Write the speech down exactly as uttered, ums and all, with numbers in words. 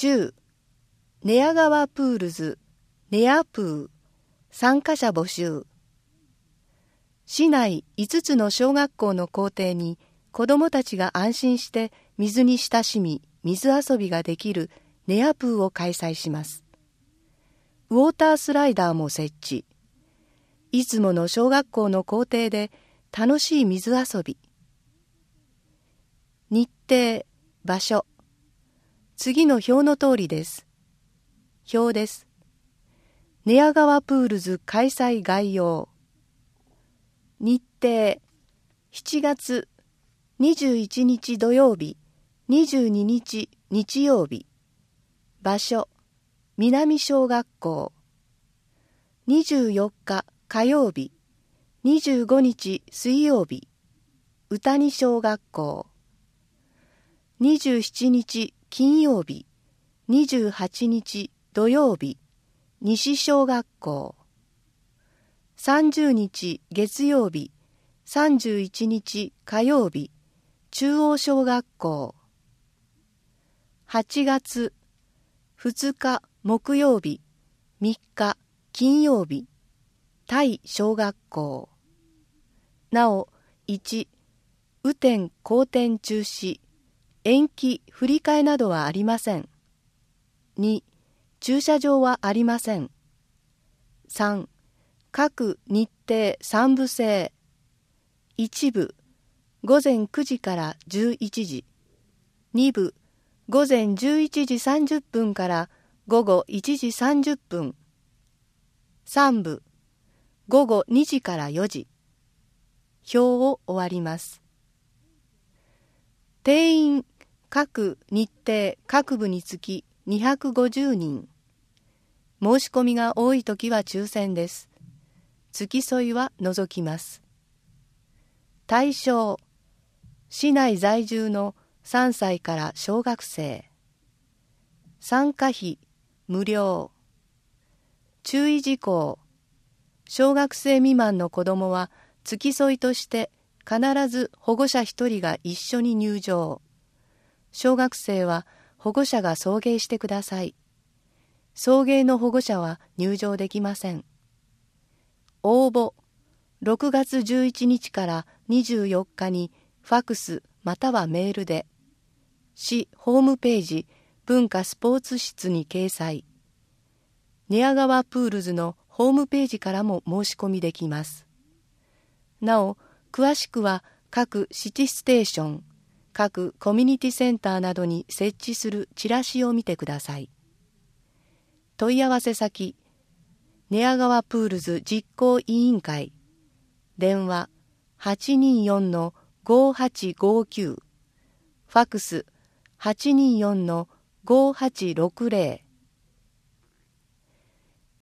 じゅう寝屋川プールズ寝屋プー参加者募集。市内いつつの小学校の校庭に子どもたちが安心して水に親しみ水遊びができる寝屋プーを開催します。ウォータースライダーも設置。いつもの小学校の校庭で楽しい水遊び。日程、場所。次の表の通りです。表です。寝屋川プールズ開催概要。日程、しちがつにじゅういちにち土曜日、にじゅうににち日曜日。場所、南小学校。にじゅうよっか火曜日、にじゅうごにち水曜日、宇谷小学校。にじゅうしちにち金曜日、にじゅうはちにち土曜日、西小学校。さんじゅうにち月曜日、さんじゅういちにち火曜日、中央小学校。はちがつふつか木曜日、みっか金曜日、タイ小学校。なお、いち、雨天後天中止、延期振り替えなどはありません。に、駐車場はありません。さん、各日程さんぶ制。いち部、午前くじからじゅういちじ。に部、午前じゅういちじさんじゅっぷんから午後いちじさんじゅっぷん。さん部、午後にじからよじ。表を終わります。定員各日程各部につきにひゃくごじゅうにん。申し込みが多いときは抽選です。付き添いは除きます。対象、市内在住のさんさいから小学生。参加費無料。注意事項、小学生未満の子どもは付き添いとして必ず保護者ひとりが一緒に入場。小学生は保護者が送迎してください。送迎の保護者は入場できません。応募、ろくがつじゅういちにちからにじゅうよっかにファクスまたはメールで、市ホームページ文化スポーツ室に掲載。寝屋川プールズのホームページからも申し込みできます。なお、詳しくは各シティステーション、各コミュニティセンターなどに設置するチラシを見てください。問い合わせ先、寝屋川プールズ実行委員会、電話 はちにーよんのごーはちごーきゅう、ファクス はちにーよんのごーはちろくぜろ。